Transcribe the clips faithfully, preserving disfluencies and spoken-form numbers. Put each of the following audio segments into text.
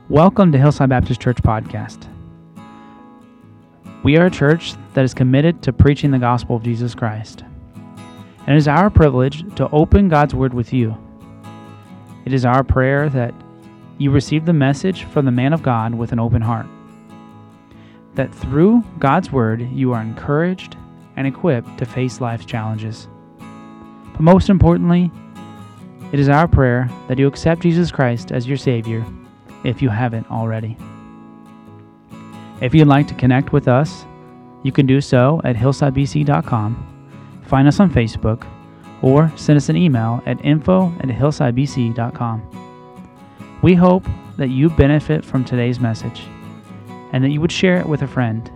Welcome to Hillside Baptist Church Podcast. We are a church that is committed to preaching the gospel of Jesus Christ. And it is our privilege to open God's Word with you. It is our prayer that you receive the message from the man of God with an open heart. That through God's Word, you are encouraged and equipped to face life's challenges. But most importantly, it is our prayer that you accept Jesus Christ as your Savior if you haven't already. If you'd like to connect with us, you can do so at hillside b c dot com, find us on Facebook, or send us an email at info at hillside b c dot com. We hope that you benefit from today's message and that you would share it with a friend.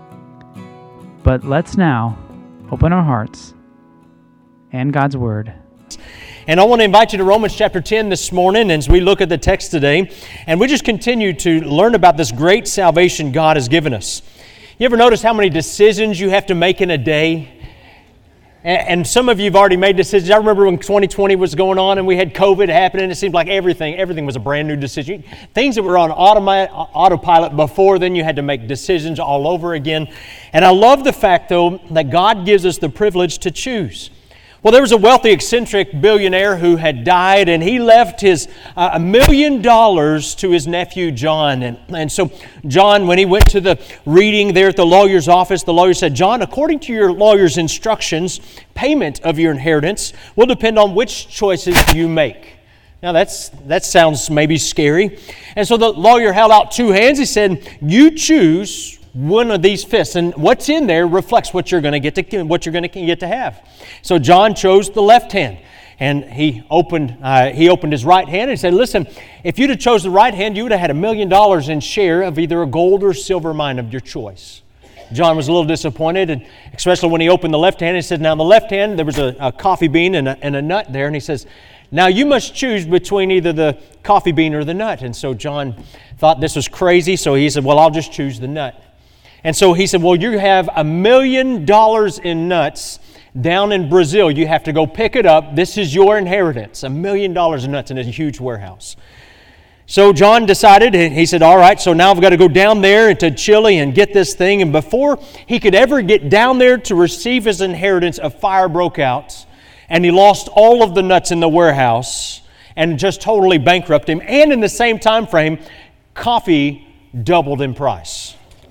But let's now open our hearts and God's Word. And I want to invite you to Romans chapter ten this morning as we look at the text today. And we just continue to learn about this great salvation God has given us. You ever notice how many decisions you have to make in a day? And some of you have already made decisions. I remember when twenty twenty was going on and we had COVID happening. It seemed like everything, everything was a brand new decision. Things that were on automi- autopilot before, then you had to make decisions all over again. And I love the fact, though, that God gives us the privilege to choose. Well, there was a wealthy, eccentric billionaire who had died, and he left his uh, a million dollars to his nephew, John. And, and so John, when he went to the reading there at the lawyer's office, the lawyer said, "John, according to your lawyer's instructions, payment of your inheritance will depend on which choices you make." Now, that's that sounds maybe scary. And so the lawyer held out two hands. He said, "You choose one of these fists, and what's in there reflects what you're going to get to what you're going to get to have." So John chose the left hand, and he opened uh, he opened his right hand and he said, "Listen, if you'd have chose the right hand, you would have had a million dollars in share of either a gold or silver mine of your choice." John was a little disappointed, and especially when he opened the left hand. He said, "Now in the left hand there was a, a coffee bean and a, and a nut there," and he says, "Now you must choose between either the coffee bean or the nut." And so John thought this was crazy, so he said, "Well, I'll just choose the nut." And so he said, "Well, you have a million dollars in nuts down in Brazil. You have to go pick it up. This is your inheritance." A million dollars in nuts in a huge warehouse. So John decided, he said, "All right, so now I've got to go down there to Chile and get this thing." And before he could ever get down there to receive his inheritance, a fire broke out. And he lost all of the nuts in the warehouse and just totally bankrupted him. And in the same time frame, coffee doubled in price.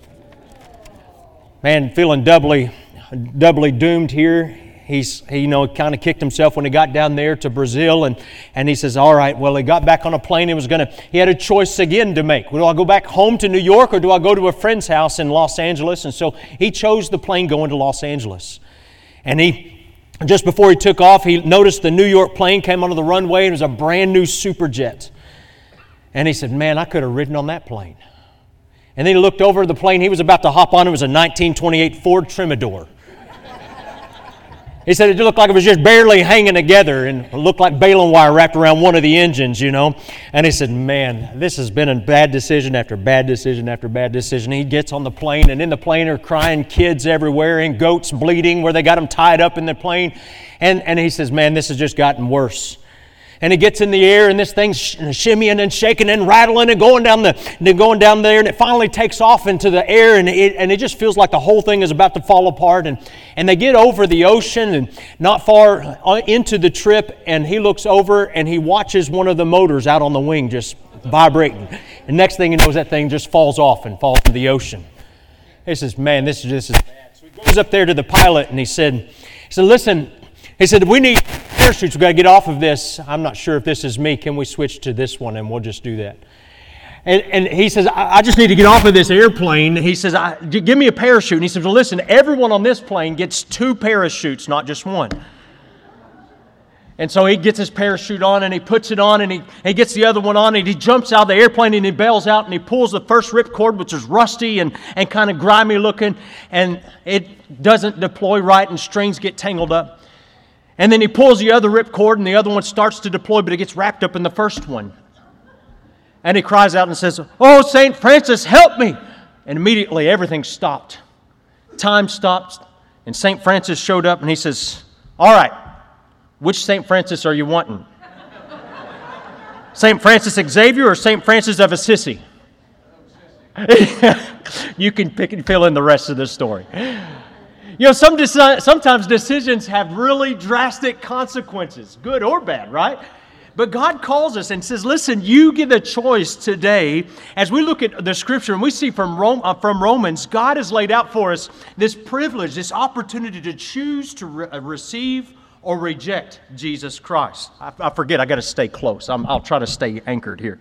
Man, feeling doubly, doubly doomed here. He's, he, you know, kind of kicked himself when he got down there to Brazil, and, and he says, "All right, well," he got back on a plane. He was going to. He had a choice again to make. Do I go back home to New York, or do I go to a friend's house in Los Angeles? And so he chose the plane going to Los Angeles. And he, just before he took off, he noticed the New York plane came onto the runway, and it was a brand new Superjet. And he said, "Man, I could have ridden on that plane." And then he looked over the plane he was about to hop on. It was a nineteen twenty-eight Ford Trimmador. He said it looked like it was just barely hanging together and it looked like baling wire wrapped around one of the engines, you know. And he said, "Man, this has been a bad decision after bad decision after bad decision." He gets on the plane, and in the plane are crying kids everywhere and goats bleeding where they got them tied up in the plane. And, and he says, "Man, this has just gotten worse." And he gets in the air, and this thing's shimmying and shaking and rattling and going down the, going down there, and it finally takes off into the air, and it, and it just feels like the whole thing is about to fall apart. And, and they get over the ocean and not far into the trip, and he looks over and he watches one of the motors out on the wing just vibrating. And next thing he knows, that thing just falls off and falls into the ocean. He says, "Man, this is just as bad." So he goes up there to the pilot, and he said, he said, "Listen," he said, "we need parachutes. We've got to get off of this. I'm not sure if this is me. Can we switch to this one?" And we'll just do that. And, and he says, I, I just need to get off of this airplane." He says, I, "Give me a parachute." And he says, "Well, listen, everyone on this plane gets two parachutes, not just one." And so he gets his parachute on, and he puts it on, and he, he gets the other one on, and he jumps out of the airplane, and he bails out, and he pulls the first ripcord, which is rusty and, and kind of grimy looking, and it doesn't deploy right, and strings get tangled up. And then he pulls the other ripcord, and the other one starts to deploy, but it gets wrapped up in the first one. And he cries out and says, "Oh, Saint Francis, help me!" And immediately everything stopped. Time stopped, and Saint Francis showed up, and he says, "All right, which Saint Francis are you wanting? Saint Francis Xavier or Saint Francis of Assisi?" You can pick and fill in the rest of the story. You know, some deci- sometimes decisions have really drastic consequences, good or bad, right? But God calls us and says, listen, you get a choice today. As we look at the Scripture and we see from Rome, uh, from Romans, God has laid out for us this privilege, this opportunity to choose to re- uh, receive or reject Jesus Christ. I, I forget, I got to stay close. I'm, I'll try to stay anchored here.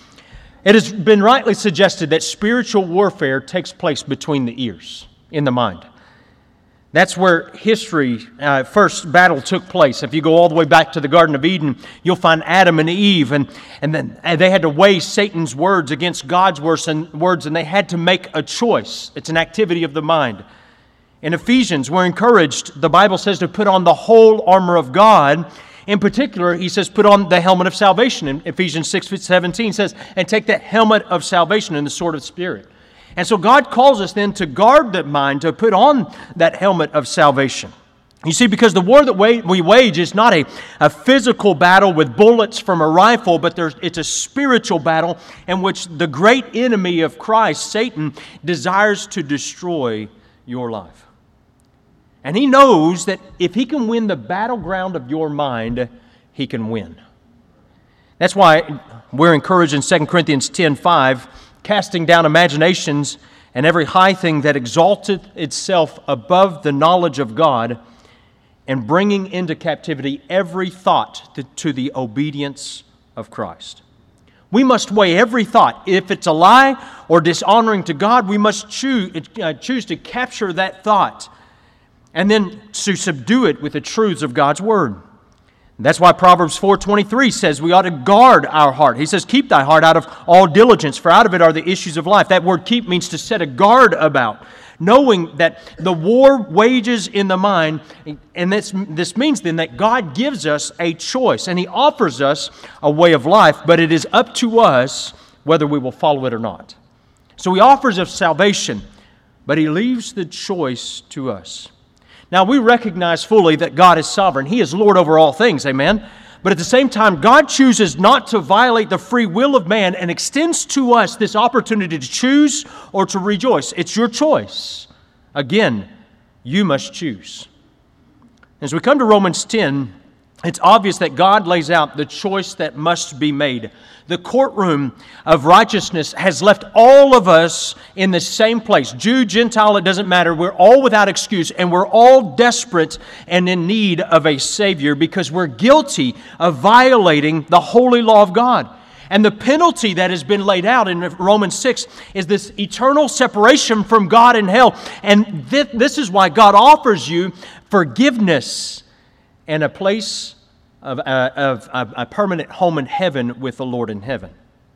It has been rightly suggested that spiritual warfare takes place between the ears, in the mind. That's where history, uh, first battle took place. If you go all the way back to the Garden of Eden, you'll find Adam and Eve, and, and then and they had to weigh Satan's words against God's words and, words, and they had to make a choice. It's an activity of the mind. In Ephesians, we're encouraged, the Bible says, to put on the whole armor of God. In particular, he says, put on the helmet of salvation. In Ephesians six seventeen says, and take the helmet of salvation and the sword of Spirit. And so God calls us then to guard that mind, to put on that helmet of salvation. You see, because the war that we wage is not a, a physical battle with bullets from a rifle, but there's, it's a spiritual battle in which the great enemy of Christ, Satan, desires to destroy your life. And he knows that if he can win the battleground of your mind, he can win. That's why we're encouraged in Second Corinthians ten five, casting down imaginations and every high thing that exalteth itself above the knowledge of God, and bringing into captivity every thought to, to the obedience of Christ. We must weigh every thought. If it's a lie or dishonoring to God, we must choose, uh, choose to capture that thought and then to subdue it with the truths of God's Word. That's why Proverbs four twenty-three says we ought to guard our heart. He says, keep thy heart out of all diligence, for out of it are the issues of life. That word keep means to set a guard about, knowing that the war wages in the mind. And this, this means then that God gives us a choice, and He offers us a way of life, but it is up to us whether we will follow it or not. So He offers us salvation, but He leaves the choice to us. Now, we recognize fully that God is sovereign. He is Lord over all things, amen? But at the same time, God chooses not to violate the free will of man and extends to us this opportunity to choose or to rejoice. It's your choice. Again, you must choose. As we come to Romans ten, it's obvious that God lays out the choice that must be made. The courtroom of righteousness has left all of us in the same place. Jew, Gentile, it doesn't matter. We're all without excuse, and we're all desperate and in need of a Savior because we're guilty of violating the holy law of God. And the penalty that has been laid out in Romans six is this eternal separation from God in hell. And th- this is why God offers you forgiveness and a place of, uh, of, of a permanent home in heaven with the Lord in heaven.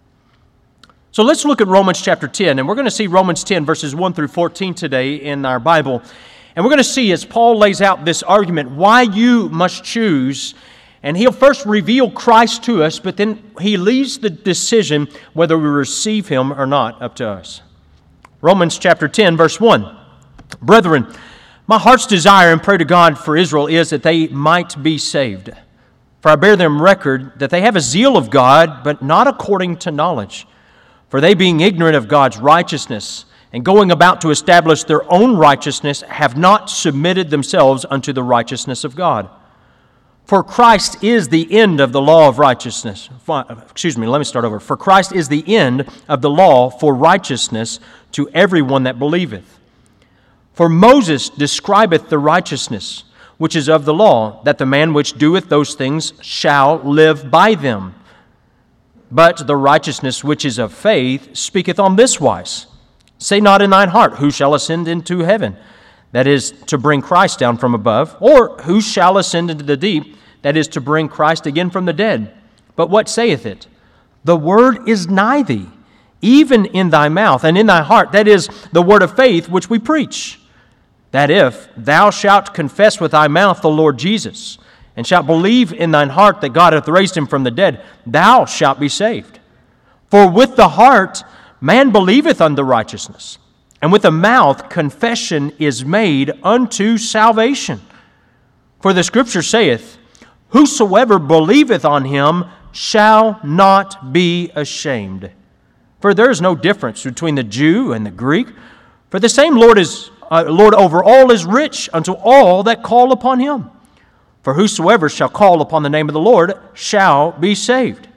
So let's look at Romans chapter ten, and we're going to see Romans ten verses one through fourteen today in our Bible. And we're going to see as Paul lays out this argument why you must choose, and he'll first reveal Christ to us, but then he leaves the decision whether we receive Him or not up to us. Romans chapter ten verse one, Brethren, my heart's desire and prayer to God for Israel is that they might be saved. For I bear them record that they have a zeal of God, but not according to knowledge. For they, being ignorant of God's righteousness, and going about to establish their own righteousness, have not submitted themselves unto the righteousness of God. For Christ is the end of the law of righteousness. Excuse me, let me start over. For Christ is the end of the law for righteousness to everyone that believeth. For Moses describeth the righteousness which is of the law, that the man which doeth those things shall live by them. But the righteousness which is of faith speaketh on this wise, Say not in thine heart, who shall ascend into heaven? That is, to bring Christ down from above. Or who shall ascend into the deep? That is, to bring Christ again from the dead. But what saith it? The word is nigh thee, even in thy mouth and in thy heart. That is, the word of faith which we preach. That if thou shalt confess with thy mouth the Lord Jesus, and shalt believe in thine heart that God hath raised him from the dead, thou shalt be saved. For with the heart man believeth unto righteousness, and with the mouth confession is made unto salvation. For the Scripture saith, Whosoever believeth on him shall not be ashamed. For there is no difference between the Jew and the Greek, for the same Lord is uh, Lord over all is rich unto all that call upon him. For whosoever shall call upon the name of the Lord shall be saved.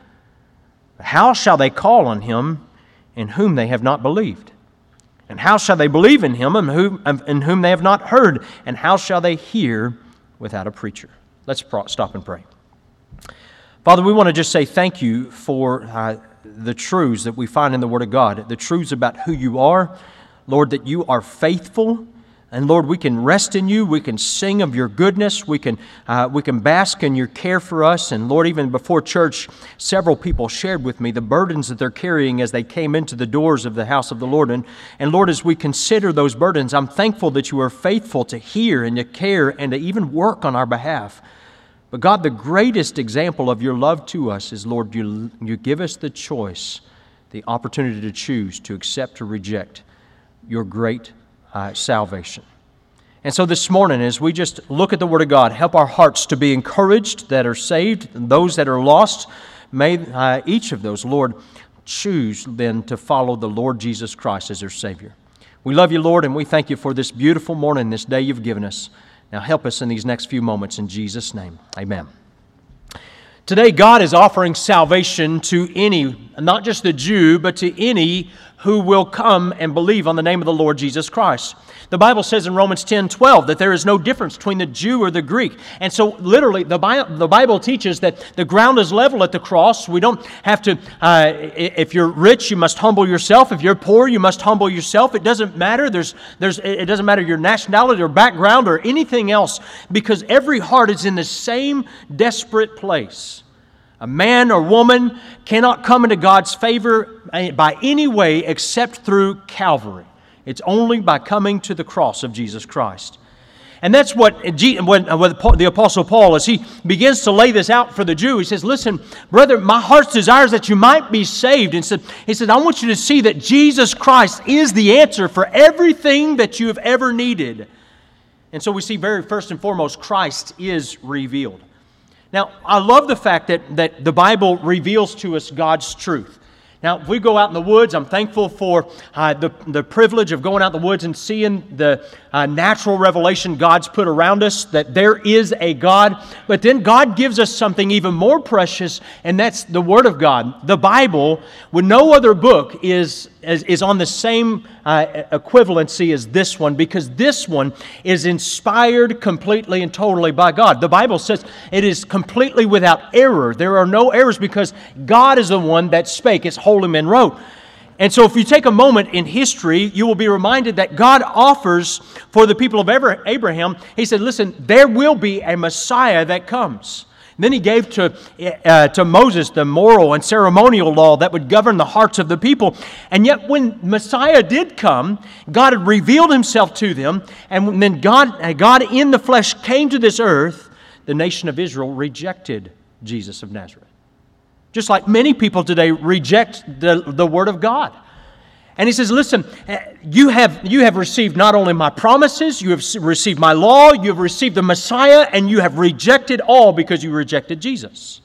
How shall they call on him in whom they have not believed? And how shall they believe in him in whom, in whom they have not heard? And how shall they hear without a preacher? Let's stop and pray. Father, we want to just say thank you for uh, the truths that we find in the Word of God, the truths about who you are, Lord, that you are faithful. And Lord, we can rest in you. We can sing of your goodness. We can uh, we can bask in your care for us. And Lord, even before church, several people shared with me the burdens that they're carrying as they came into the doors of the house of the Lord. And, and Lord, as we consider those burdens, I'm thankful that you are faithful to hear and to care and to even work on our behalf. But God, the greatest example of your love to us is, Lord, you, you give us the choice, the opportunity to choose to accept or reject your great Uh, salvation. And so this morning, as we just look at the Word of God, help our hearts to be encouraged that are saved, and those that are lost, may uh, each of those, Lord, choose then to follow the Lord Jesus Christ as their Savior. We love you, Lord, and we thank you for this beautiful morning, this day you've given us. Now help us in these next few moments in Jesus' name. Amen. Today, God is offering salvation to any, not just the Jew, but to any who will come and believe on the name of the Lord Jesus Christ. The Bible says in Romans ten twelve that there is no difference between the Jew or the Greek. And so literally the Bible, the Bible teaches that the ground is level at the cross. We don't have to, uh, if you're rich, you must humble yourself. If you're poor, you must humble yourself. It doesn't matter. There's, there's, it doesn't matter your nationality or background or anything else, because every heart is in the same desperate place. A man or woman cannot come into God's favor by any way except through Calvary. It's only by coming to the cross of Jesus Christ. And that's what, what the Apostle Paul, as he begins to lay this out for the Jew, he says, listen, brother, my heart's desire is that you might be saved. And so, he said, I want you to see that Jesus Christ is the answer for everything that you have ever needed. And so we see very first and foremost, Christ is revealed. Now, I love the fact that, that the Bible reveals to us God's truth. Now, if we go out in the woods, I'm thankful for uh, the, the privilege of going out in the woods and seeing the uh, natural revelation God's put around us, that there is a God. But then God gives us something even more precious, and that's the Word of God. The Bible, when no other book is, is, is on the same uh, equivalency as this one, because this one is inspired completely and totally by God. The Bible says it is completely without error. There are no errors because God is the one that spake. It's holy men wrote. And so if you take a moment in history, you will be reminded that God offers for the people of Abraham, He said, listen, there will be a Messiah that comes. And then He gave to, uh, to Moses the moral and ceremonial law that would govern the hearts of the people. And yet when Messiah did come, God had revealed Himself to them. And then God, God in the flesh came to this earth. The nation of Israel rejected Jesus of Nazareth. Just like many people today reject the, the Word of God. And He says, listen, you have, you have received not only my promises, you have received my law, you have received the Messiah, and you have rejected all because you rejected Jesus.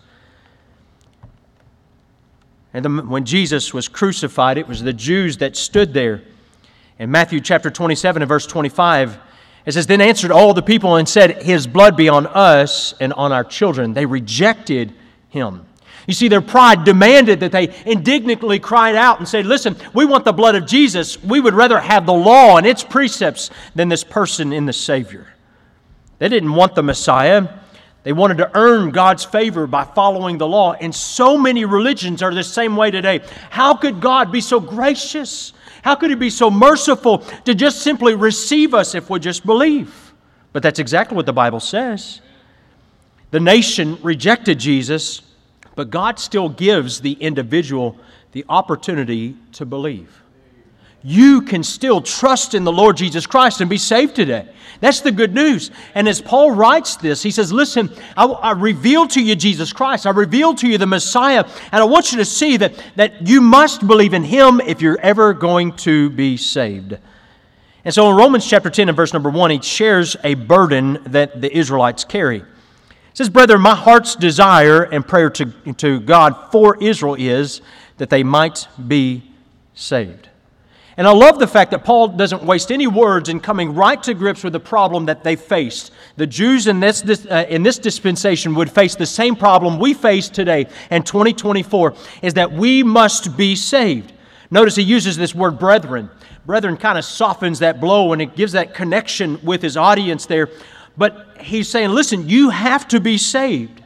And the, when Jesus was crucified, it was the Jews that stood there. In Matthew chapter twenty-seven and verse twenty-five, it says, then answered all the people and said, His blood be on us and on our children. They rejected Him. You see, their pride demanded that they indignantly cried out and said, listen, we want the blood of Jesus. We would rather have the law and its precepts than this person in the Savior. They didn't want the Messiah. They wanted to earn God's favor by following the law. And so many religions are the same way today. How could God be so gracious? How could He be so merciful to just simply receive us if we just believe? But that's exactly what the Bible says. The nation rejected Jesus, but God still gives the individual the opportunity to believe. You can still trust in the Lord Jesus Christ and be saved today. That's the good news. And as Paul writes this, he says, listen, I, I reveal to you Jesus Christ. I reveal to you the Messiah. And I want you to see that, that you must believe in Him if you're ever going to be saved. And so in Romans chapter ten and verse number one, he shares a burden that the Israelites carry. It says, brethren, my heart's desire and prayer to, to God for Israel is that they might be saved. And I love the fact that Paul doesn't waste any words in coming right to grips with the problem that they faced. The Jews in this, this uh, in this dispensation would face the same problem we face today in twenty twenty-four, is that we must be saved. Notice he uses this word brethren. Brethren kind of softens that blow and it gives that connection with his audience there. But he's saying, listen, you have to be saved.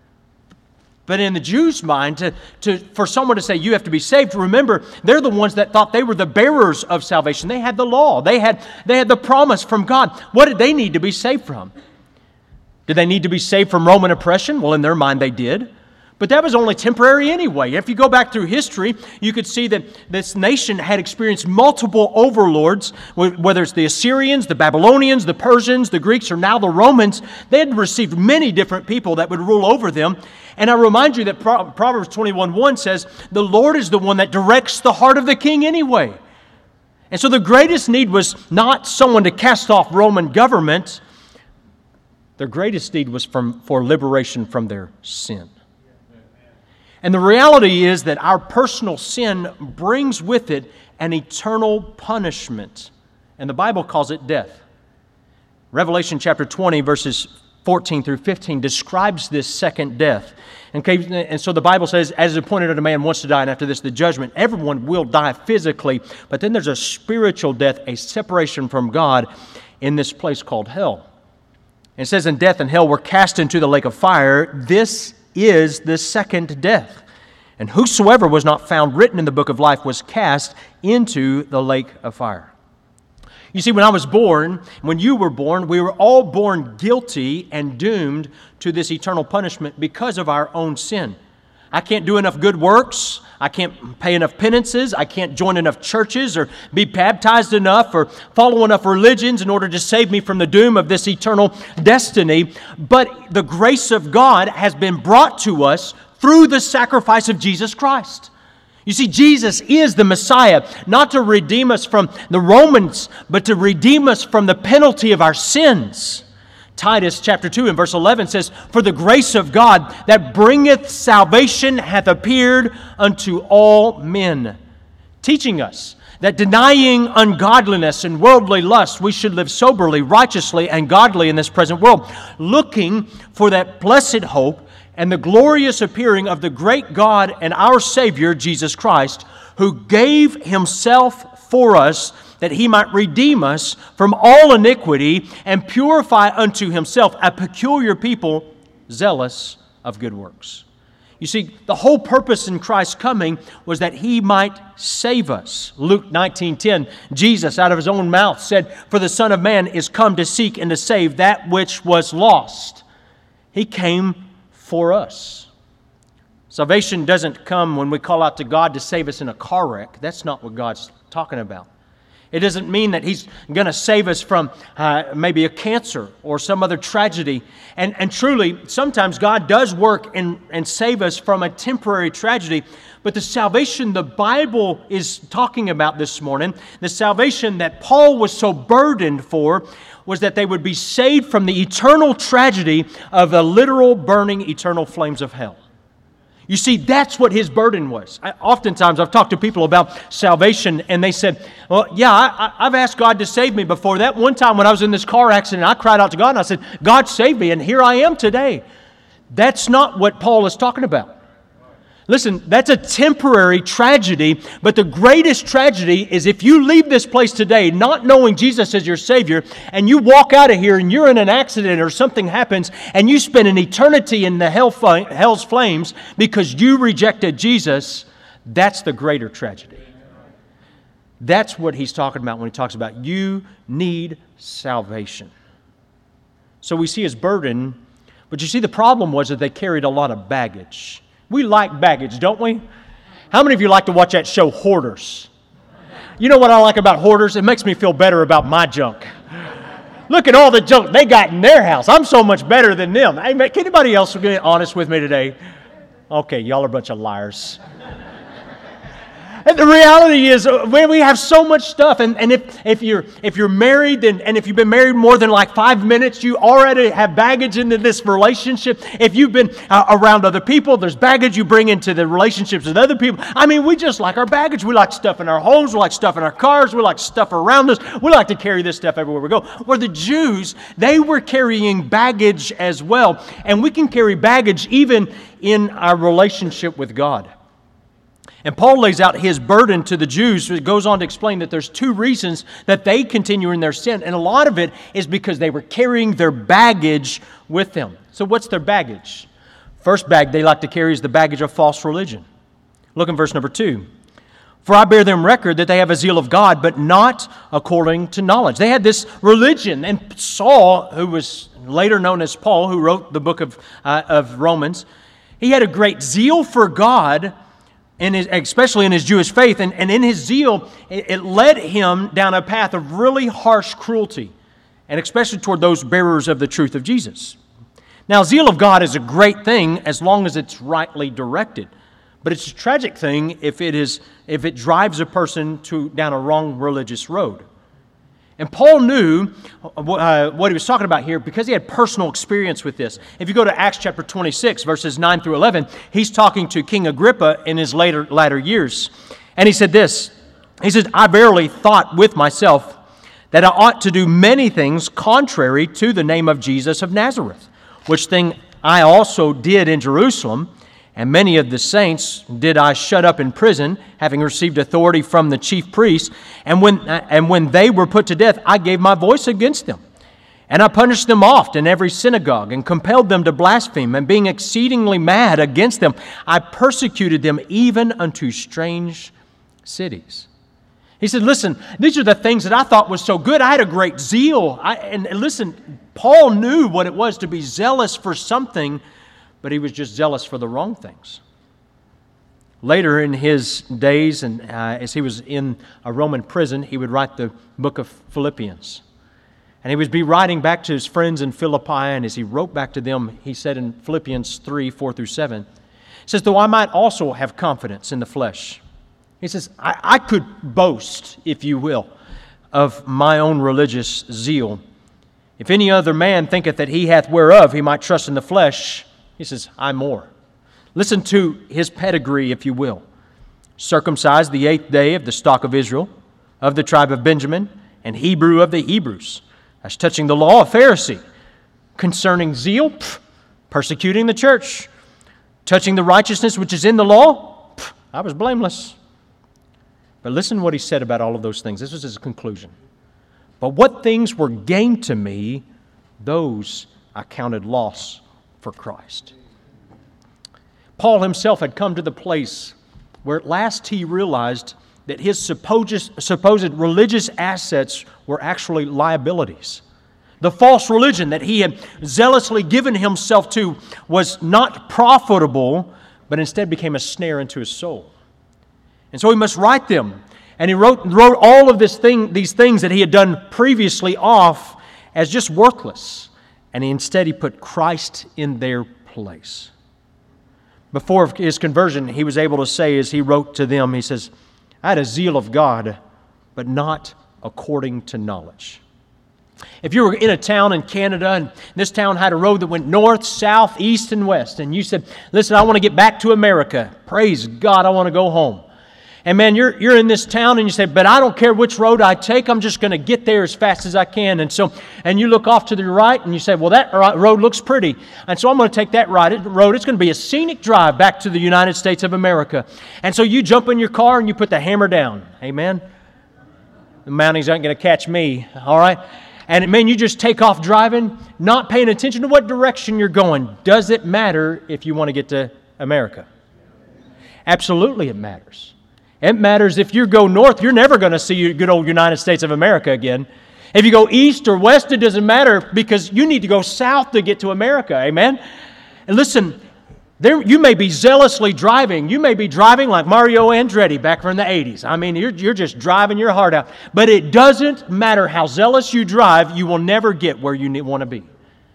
But in the Jews' mind, to, to, for someone to say you have to be saved, remember, they're the ones that thought they were the bearers of salvation. They had the law. They had, they had the promise from God. What did they need to be saved from? Did they need to be saved from Roman oppression? Well, in their mind, they did. But that was only temporary anyway. If you go back through history, you could see that this nation had experienced multiple overlords, whether it's the Assyrians, the Babylonians, the Persians, the Greeks, or now the Romans. They had received many different people that would rule over them. And I remind you that Proverbs twenty-one one says, the Lord is the one that directs the heart of the king anyway. And so the greatest need was not someone to cast off Roman government. Their greatest need was from, for liberation from their sin. And the reality is that our personal sin brings with it an eternal punishment. And the Bible calls it death. Revelation chapter twenty, verses fourteen through fifteen describes this second death. And so the Bible says, as is appointed unto man once to die, and after this the judgment. Everyone will die physically, but then there's a spiritual death, a separation from God in this place called hell. And it says, and death and hell were cast into the lake of fire. This is the second death. And whosoever was not found written in the book of life was cast into the lake of fire. You see, when I was born, when you were born, we were all born guilty and doomed to this eternal punishment because of our own sin. I can't do enough good works. I can't pay enough penances. I can't join enough churches or be baptized enough or follow enough religions in order to save me from the doom of this eternal destiny. But the grace of God has been brought to us through the sacrifice of Jesus Christ. You see, Jesus is the Messiah, not to redeem us from the Romans, but to redeem us from the penalty of our sins. Titus chapter two and verse eleven says, for the grace of God that bringeth salvation hath appeared unto all men, teaching us that denying ungodliness and worldly lust, we should live soberly, righteously, and godly in this present world, looking for that blessed hope and the glorious appearing of the great God and our Savior, Jesus Christ, who gave Himself for us that He might redeem us from all iniquity and purify unto Himself a peculiar people zealous of good works. You see, the whole purpose in Christ's coming was that He might save us. Luke nineteen ten, Jesus out of His own mouth said, for the Son of Man is come to seek and to save that which was lost. He came for us. Salvation doesn't come when we call out to God to save us in a car wreck. That's not what God's talking about. It doesn't mean that He's going to save us from uh, maybe a cancer or some other tragedy. And, and truly, sometimes God does work and, and save us from a temporary tragedy. But the salvation the Bible is talking about this morning, the salvation that Paul was so burdened for, was that they would be saved from the eternal tragedy of the literal burning eternal flames of hell. You see, that's what his burden was. I, oftentimes, I've talked to people about salvation, and they said, well, yeah, I, I, I've asked God to save me before. That one time when I was in this car accident, I cried out to God, and I said, God, save me, and here I am today. That's not what Paul is talking about. Listen, that's a temporary tragedy, but the greatest tragedy is if you leave this place today not knowing Jesus as your Savior, and you walk out of here and you're in an accident or something happens, and you spend an eternity in the hell, hell's flames because you rejected Jesus. That's the greater tragedy. That's what he's talking about when he talks about you need salvation. So we see his burden, but you see the problem was that they carried a lot of baggage. We like baggage, don't we? How many of you like to watch that show, Hoarders? You know what I like about Hoarders? It makes me feel better about my junk. Look at all the junk they got in their house. I'm so much better than them. Hey, can anybody else be honest with me today? Okay, y'all are a bunch of liars. And the reality is, when we have so much stuff, and, and if, if you're if you're married, and, and if you've been married more than like five minutes, you already have baggage into this relationship. If you've been uh, around other people, there's baggage you bring into the relationships with other people. I mean, we just like our baggage. We like stuff in our homes. We like stuff in our cars. We like stuff around us. We like to carry this stuff everywhere we go. Where the Jews, they were carrying baggage as well. And we can carry baggage even in our relationship with God. And Paul lays out his burden to the Jews. It goes on to explain that there's two reasons that they continue in their sin. And a lot of it is because they were carrying their baggage with them. So what's their baggage? First bag they like to carry is the baggage of false religion. Look in verse number two. For I bear them record that they have a zeal of God, but not according to knowledge. They had this religion. And Saul, who was later known as Paul, who wrote the book of, uh, of Romans, he had a great zeal for God, in his, especially in his Jewish faith, and, and in his zeal, it, it led him down a path of really harsh cruelty, and especially toward those bearers of the truth of Jesus. Now, zeal of God is a great thing as long as it's rightly directed, but it's a tragic thing if it is if it drives a person to down a wrong religious road. And Paul knew uh, what he was talking about here because he had personal experience with this. If you go to Acts chapter twenty-six, verses nine through eleven, he's talking to King Agrippa in his later latter years. And he said this, he said, I verily thought with myself that I ought to do many things contrary to the name of Jesus of Nazareth, which thing I also did in Jerusalem. And many of the saints did I shut up in prison, having received authority from the chief priests. And when, and when they were put to death, I gave my voice against them. And I punished them oft in every synagogue, and compelled them to blaspheme. And being exceedingly mad against them, I persecuted them even unto strange cities. He said, listen, these are the things that I thought was so good. I had a great zeal. I, and, and listen, Paul knew what it was to be zealous for something, but he was just zealous for the wrong things. Later in his days, and uh, as he was in a Roman prison, he would write the book of Philippians. And he would be writing back to his friends in Philippi, and as he wrote back to them, he said in Philippians three, four through seven, he says, though I might also have confidence in the flesh. He says, I, I could boast, if you will, of my own religious zeal. If any other man thinketh that he hath whereof he might trust in the flesh, he says, I more. Listen to his pedigree, if you will. Circumcised the eighth day of the stock of Israel, of the tribe of Benjamin, and Hebrew of the Hebrews. As touching the law, a Pharisee. Concerning zeal, pff, persecuting the church. Touching the righteousness which is in the law, pff, I was blameless. But listen to what he said about all of those things. This was his conclusion. But what things were gained to me, those I counted loss for Christ. Paul himself had come to the place where at last he realized that his supposed, supposed religious assets were actually liabilities. The false religion that he had zealously given himself to was not profitable, but instead became a snare into his soul. And so he must write them. And he wrote, wrote all of this thing, these things that he had done previously off as just worthless. And he, instead he put Christ in their place. Before his conversion, he was able to say, as he wrote to them, he says, I had a zeal of God, but not according to knowledge. If you were in a town in Canada, and this town had a road that went north, south, east, and west, and you said, listen, I want to get back to America. Praise God, I want to go home. And man, you're you're in this town and you say, but I don't care which road I take, I'm just going to get there as fast as I can. And so, and you look off to the right and you say, well, that road looks pretty. And so I'm going to take that right road. It's going to be a scenic drive back to the United States of America. And so you jump in your car and you put the hammer down. Amen? The Mounties aren't going to catch me. All right? And man, you just take off driving, not paying attention to what direction you're going. Does it matter if you want to get to America? Absolutely it matters. It matters if you go north, you're never going to see the good old United States of America again. If you go east or west, it doesn't matter because you need to go south to get to America. Amen? And listen, there, you may be zealously driving. You may be driving like Mario Andretti back from the eighties. I mean, you're, you're just driving your heart out. But it doesn't matter how zealous you drive, you will never get where you want to be.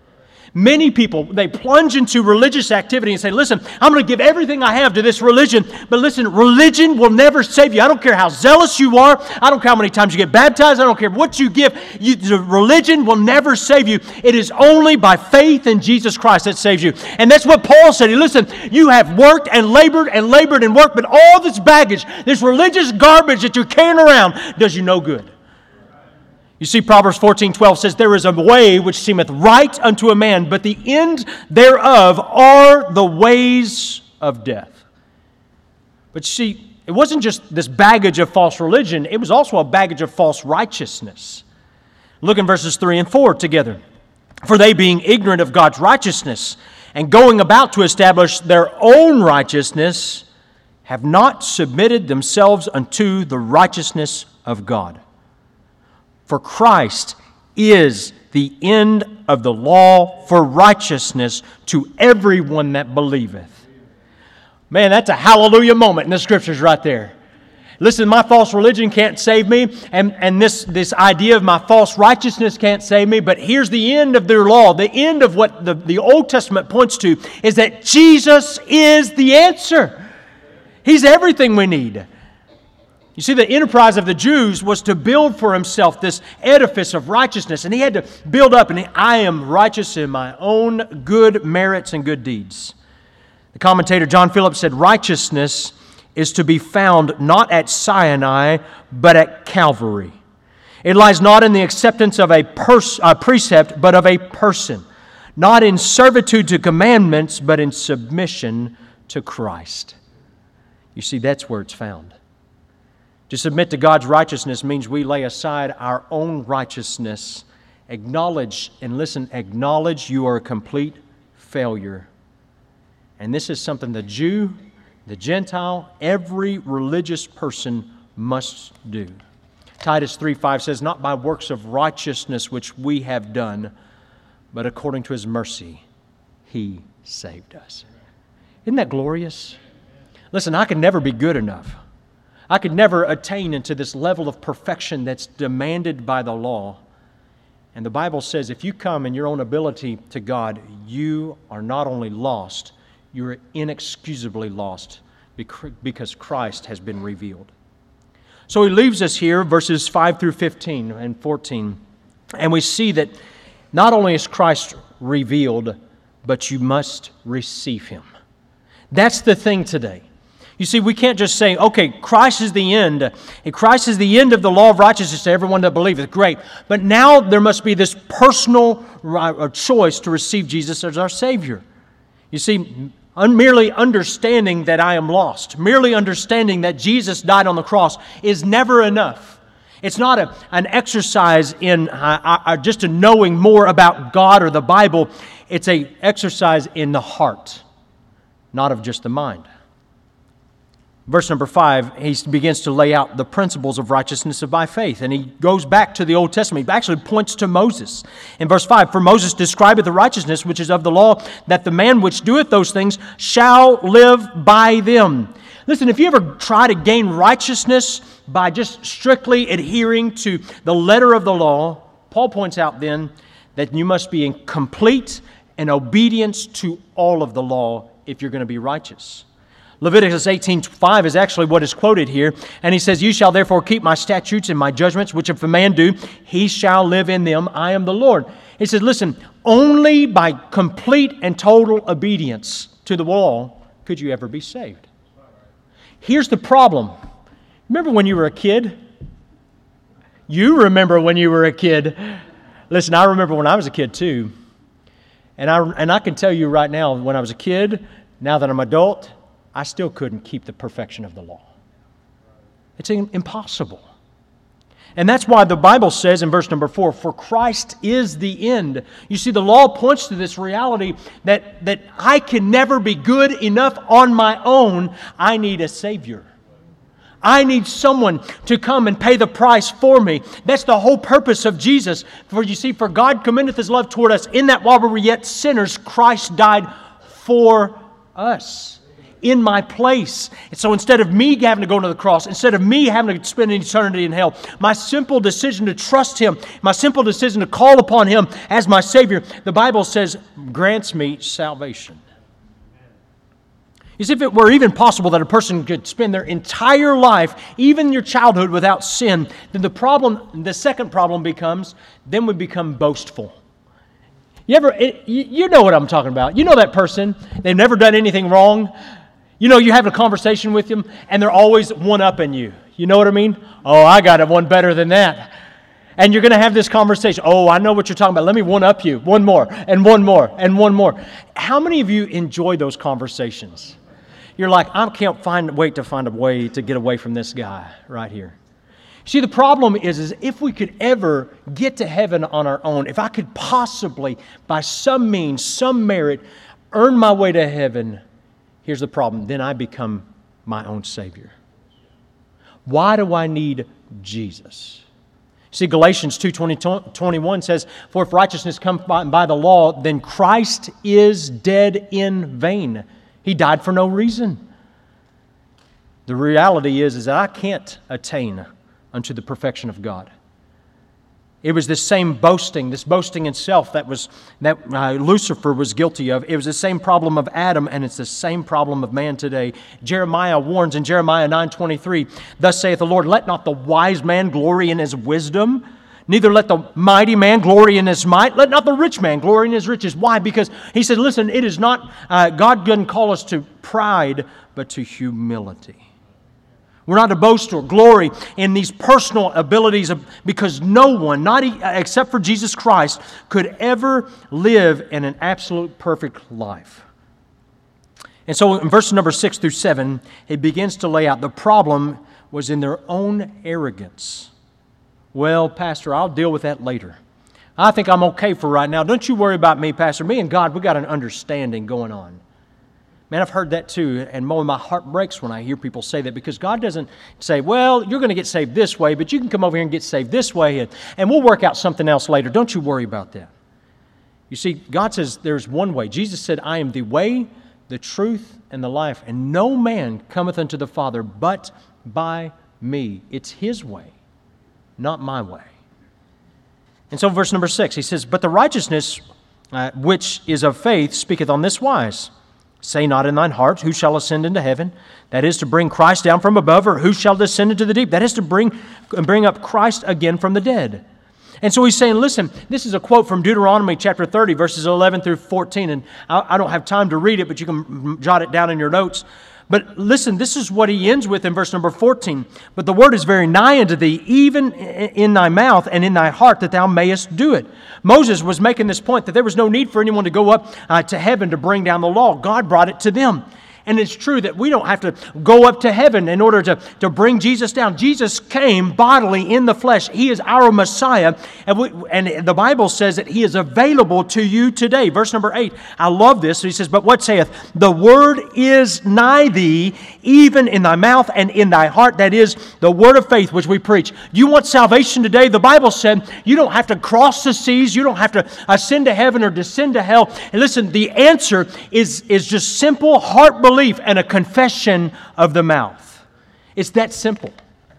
Many people, they plunge into religious activity and say, listen, I'm going to give everything I have to this religion. But listen, religion will never save you. I don't care how zealous you are. I don't care how many times you get baptized. I don't care what you give. You, the religion will never save you. It is only by faith in Jesus Christ that saves you. And that's what Paul said. He, listen, you have worked and labored and labored and worked, but all this baggage, this religious garbage that you're carrying around does you no good. You see, Proverbs fourteen twelve says, there is a way which seemeth right unto a man, but the end thereof are the ways of death. But you see, it wasn't just this baggage of false religion, it was also a baggage of false righteousness. Look in verses three and four together. For they being ignorant of God's righteousness, and going about to establish their own righteousness, have not submitted themselves unto the righteousness of God. For Christ is the end of the law for righteousness to everyone that believeth. Man, that's a hallelujah moment in the Scriptures right there. Listen, my false religion can't save me, and, and this, this idea of my false righteousness can't save me, but here's the end of their law. The end of what the, the Old Testament points to is that Jesus is the answer. He's everything we need. You see, the enterprise of the Jews was to build for himself this edifice of righteousness, and he had to build up, and he, I am righteous in my own good merits and good deeds. The commentator John Phillips said, righteousness is to be found not at Sinai, but at Calvary. It lies not in the acceptance of a, pers- a precept, but of a person, not in servitude to commandments, but in submission to Christ. You see, that's where it's found. To submit to God's righteousness means we lay aside our own righteousness, acknowledge, and listen, acknowledge you are a complete failure. And this is something the Jew, the Gentile, every religious person must do. Titus three five says, not by works of righteousness which we have done, but according to His mercy, He saved us. Isn't that glorious? Listen, I can never be good enough. I could never attain into this level of perfection that's demanded by the law. And the Bible says if you come in your own ability to God, you are not only lost, you are inexcusably lost because Christ has been revealed. So he leaves us here, verses five through fifteen and fourteen, and we see that not only is Christ revealed, but you must receive Him. That's the thing today. You see, we can't just say, okay, Christ is the end. And Christ is the end of the law of righteousness to everyone that believeth. Great. But now there must be this personal choice to receive Jesus as our Savior. You see, un- merely understanding that I am lost, merely understanding that Jesus died on the cross is never enough. It's not a, an exercise in uh, uh, just a knowing more about God or the Bible. It's an exercise in the heart, not of just the mind. Verse number five, he begins to lay out the principles of righteousness by faith. And he goes back to the Old Testament. He actually points to Moses. In verse five, for Moses describeth the righteousness which is of the law, that the man which doeth those things shall live by them. Listen, if you ever try to gain righteousness by just strictly adhering to the letter of the law, Paul points out then that you must be in complete and obedience to all of the law if you're going to be righteous. Leviticus eighteen five is actually what is quoted here. And he says, you shall therefore keep my statutes and my judgments, which if a man do, he shall live in them. I am the Lord. He says, listen, only by complete and total obedience to the law could you ever be saved. Here's the problem. Remember when you were a kid? You remember when you were a kid. Listen, I remember when I was a kid too. And I, and I can tell you right now, when I was a kid, now that I'm an adult, I still couldn't keep the perfection of the law. It's impossible. And that's why the Bible says in verse number four, for Christ is the end. You see, the law points to this reality that, that I can never be good enough on my own. I need a Savior. I need someone to come and pay the price for me. That's the whole purpose of Jesus. For you see, for God commendeth His love toward us, in that while we were yet sinners, Christ died for us. in my place. And so instead of me having to go to the cross, instead of me having to spend an eternity in hell, my simple decision to trust Him, my simple decision to call upon Him as my Savior, the Bible says, grants me salvation. You see, if it were even possible that a person could spend their entire life, even your childhood, without sin, then the problem, the second problem becomes, then we become boastful. You ever, it, you know what I'm talking about. You know that person, they've never done anything wrong. You know, you have a conversation with them, and they're always one-upping you. You know what I mean? Oh, I got one better than that. And you're going to have this conversation. Oh, I know what you're talking about. Let me one-up you. One more, and one more, and one more. How many of you enjoy those conversations? You're like, I can't find wait to find a way to get away from this guy right here. See, the problem is, is if we could ever get to heaven on our own, if I could possibly, by some means, some merit, earn my way to heaven, here's the problem. Then I become my own Savior. Why do I need Jesus? See, Galatians two twenty, twenty-one says, for if righteousness comes by, by the law, then Christ is dead in vain. He died for no reason. The reality is, is that I can't attain unto the perfection of God. It was this same boasting, this boasting in self that was that uh, Lucifer was guilty of. It was the same problem of Adam, and it's the same problem of man today. Jeremiah warns in Jeremiah nine twenty-three, thus saith the Lord, let not the wise man glory in his wisdom, neither let the mighty man glory in his might. Let not the rich man glory in his riches. Why? Because he said, listen, it is not, uh, God doesn't call us to pride, but to humility. We're not to boast or glory in these personal abilities of, because no one, not e- except for Jesus Christ, could ever live in an absolute perfect life. And so in verse number six through seven, it begins to lay out the problem was in their own arrogance. Well, Pastor, I'll deal with that later. I think I'm okay for right now. Don't you worry about me, Pastor. Me and God, we got an understanding going on. Man, I've heard that too, and my heart breaks when I hear people say that, because God doesn't say, well, you're going to get saved this way, but you can come over here and get saved this way, and, and we'll work out something else later. Don't you worry about that. You see, God says there's one way. Jesus said, I am the way, the truth, and the life, and no man cometh unto the Father but by me. It's His way, not my way. And so verse number six, he says, but the righteousness uh, which is of faith speaketh on this wise. Say not in thine heart, who shall ascend into heaven? That is to bring Christ down from above, or who shall descend into the deep? That is to bring, bring up Christ again from the dead. And so he's saying, listen, this is a quote from Deuteronomy chapter thirty, verses eleven through fourteen. And I, I don't have time to read it, but you can jot it down in your notes. But listen, this is what he ends with in verse number fourteen. But the word is very nigh unto thee, even in thy mouth and in thy heart, that thou mayest do it. Moses was making this point that there was no need for anyone to go up uh, to heaven to bring down the law. God brought it to them. And it's true that we don't have to go up to heaven in order to, to bring Jesus down. Jesus came bodily in the flesh. He is our Messiah. And, we, and the Bible says that He is available to you today. Verse number eight, I love this. He says, but what saith? The word is nigh thee, even in thy mouth and in thy heart. That is the word of faith which we preach. You want salvation today? The Bible said you don't have to cross the seas. You don't have to ascend to heaven or descend to hell. And listen, the answer is, is just simple heart belief and a confession of the mouth. It's that simple.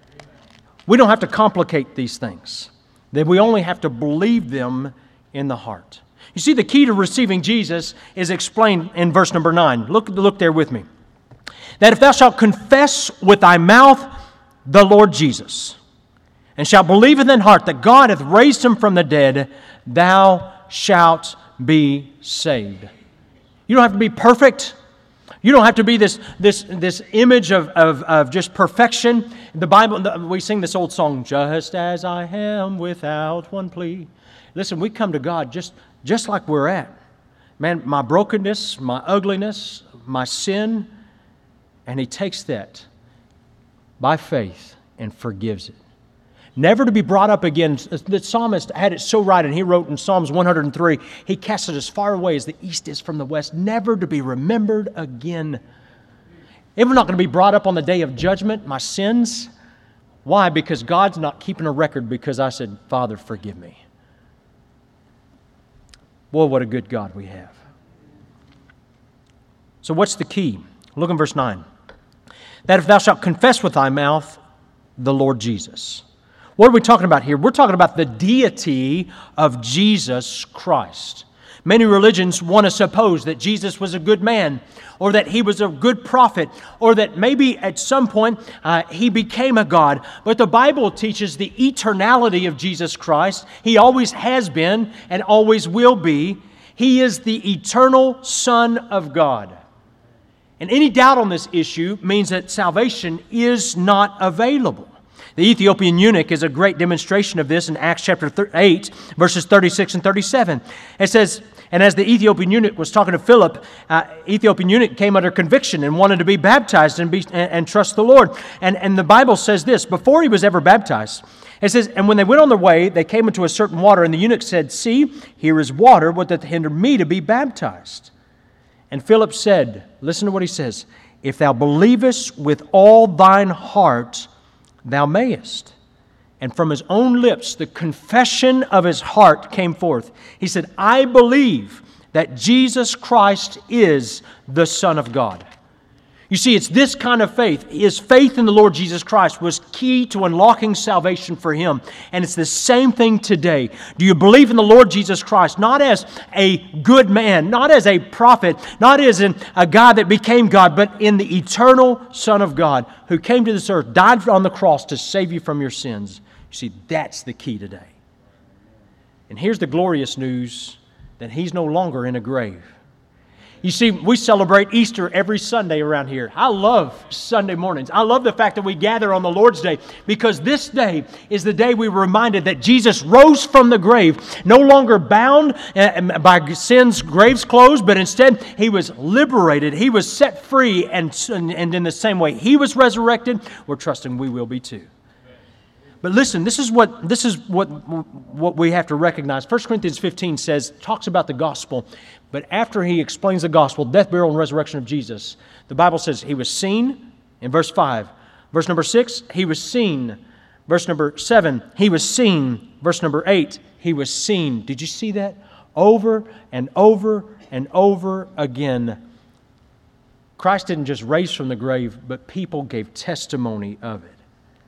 We don't have to complicate these things. That we only have to believe them in the heart. You see, the key to receiving Jesus is explained in verse number nine. Look, look there with me. That if thou shalt confess with thy mouth the Lord Jesus, and shalt believe in thine heart that God hath raised Him from the dead, thou shalt be saved. You don't have to be perfect. You don't have to be this, this, this image of, of, of just perfection. The Bible, we sing this old song, just as I am without one plea. Listen, we come to God just, just like we're at. Man, my brokenness, my ugliness, my sin, and He takes that by faith and forgives it. Never to be brought up again. The psalmist had it so right, and he wrote in Psalms one hundred three, He cast it as far away as the east is from the west, never to be remembered again. If we're not going to be brought up on the day of judgment, my sins. Why? Because God's not keeping a record because I said, Father, forgive me. Boy, what a good God we have. So what's the key? Look in verse nine. That if thou shalt confess with thy mouth the Lord Jesus. What are we talking about here? We're talking about the deity of Jesus Christ. Many religions want to suppose that Jesus was a good man, or that He was a good prophet, or that maybe at some point uh, He became a God. But the Bible teaches the eternality of Jesus Christ. He always has been and always will be. He is the eternal Son of God. And any doubt on this issue means that salvation is not available. The Ethiopian eunuch is a great demonstration of this in Acts chapter eight, verses thirty-six and thirty-seven. It says, and as the Ethiopian eunuch was talking to Philip, uh, Ethiopian eunuch came under conviction and wanted to be baptized and, be, and, and trust the Lord. And, and the Bible says this, before he was ever baptized, it says, and when they went on their way, they came into a certain water, and the eunuch said, see, here is water, what doth hinder me to be baptized? And Philip said, listen to what he says, if thou believest with all thine heart, thou mayest. And from his own lips, the confession of his heart came forth. He said, I believe that Jesus Christ is the Son of God. You see, it's this kind of faith. His faith in the Lord Jesus Christ was key to unlocking salvation for him. And it's the same thing today. Do you believe in the Lord Jesus Christ, not as a good man, not as a prophet, not as an, a God that became God, but in the eternal Son of God who came to this earth, died on the cross to save you from your sins? You see, that's the key today. And here's the glorious news that He's no longer in a grave. You see, we celebrate Easter every Sunday around here. I love Sunday mornings. I love the fact that we gather on the Lord's Day, because this day is the day we were reminded that Jesus rose from the grave, no longer bound by sin's graves closed, but instead He was liberated. He was set free, and, and in the same way He was resurrected, we're trusting we will be too. But listen, this is what this is what what we have to recognize. First Corinthians fifteen says, talks about the gospel, but after he explains the gospel, death, burial, and resurrection of Jesus, the Bible says He was seen in verse five. Verse number six, He was seen. Verse number seven, He was seen. Verse number eight, He was seen. Did you see that? Over and over and over again. Christ didn't just raise from the grave, but people gave testimony of it.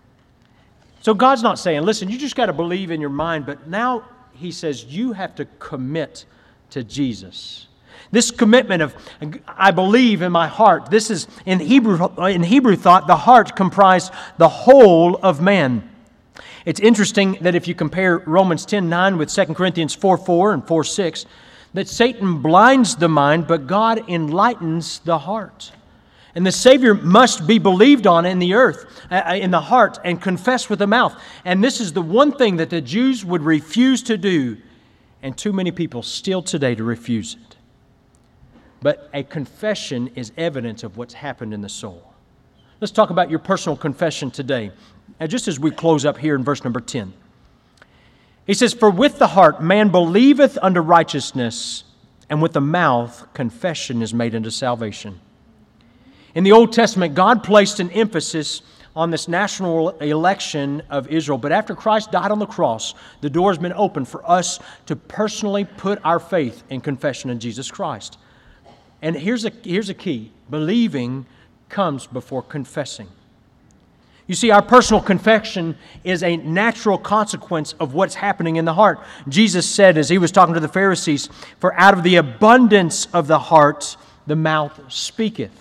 So God's not saying, listen, you just got to believe in your mind, but now He says you have to commit to Jesus. This commitment of, I believe in my heart, this is, in Hebrew, in Hebrew thought, the heart comprised the whole of man. It's interesting that if you compare Romans ten nine with Second Corinthians four four and four six, that Satan blinds the mind, but God enlightens the heart. And the Savior must be believed on in the earth, uh, in the heart, and confessed with the mouth. And this is the one thing that the Jews would refuse to do, and too many people still today to refuse it. But a confession is evidence of what's happened in the soul. Let's talk about your personal confession today. And just as we close up here in verse number ten. He says, for with the heart man believeth unto righteousness, and with the mouth confession is made unto salvation. In the Old Testament, God placed an emphasis on this national election of Israel. But after Christ died on the cross, the door has been opened for us to personally put our faith in confession in Jesus Christ. And here's a, here's a key. Believing comes before confessing. You see, our personal confession is a natural consequence of what's happening in the heart. Jesus said, as He was talking to the Pharisees, for out of the abundance of the heart, the mouth speaketh.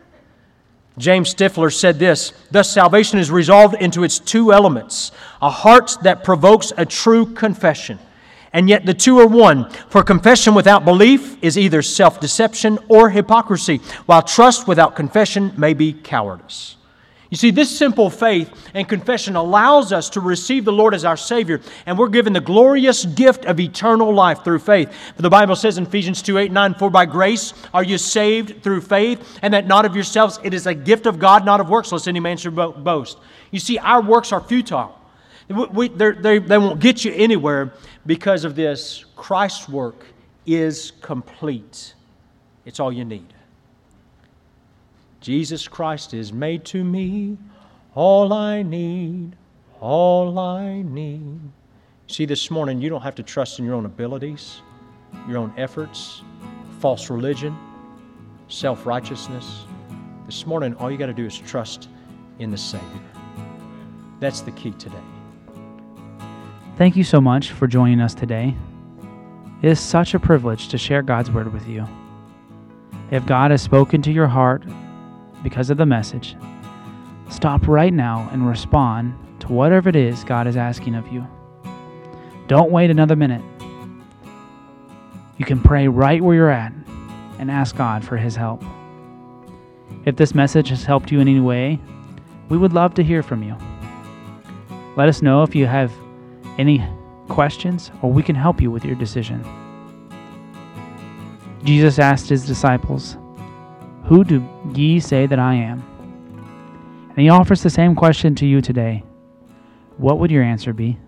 James Stifler said this, thus salvation is resolved into its two elements, a heart that provokes a true confession. And yet the two are one, for confession without belief is either self-deception or hypocrisy, while trust without confession may be cowardice. You see, this simple faith and confession allows us to receive the Lord as our Savior, and we're given the glorious gift of eternal life through faith. For the Bible says in Ephesians two eight nine, for by grace are you saved through faith, and that not of yourselves, it is a gift of God, not of works, lest any man should boast. You see, our works are futile. We, they, they won't get you anywhere. Because of this, Christ's work is complete. It's all you need. Jesus Christ is made to me all I need, all I need. See, this morning, you don't have to trust in your own abilities, your own efforts, false religion, self-righteousness. This morning, all you got to do is trust in the Savior. That's the key today. Thank you so much for joining us today. It is such a privilege to share God's Word with you. If God has spoken to your heart because of the message, stop right now and respond to whatever it is God is asking of you. Don't wait another minute. You can pray right where you're at and ask God for His help. If this message has helped you in any way, we would love to hear from you. Let us know if you have any questions or we can help you with your decision. Jesus asked His disciples, "Who do ye say that I am?" And He offers the same question to you today. What would your answer be?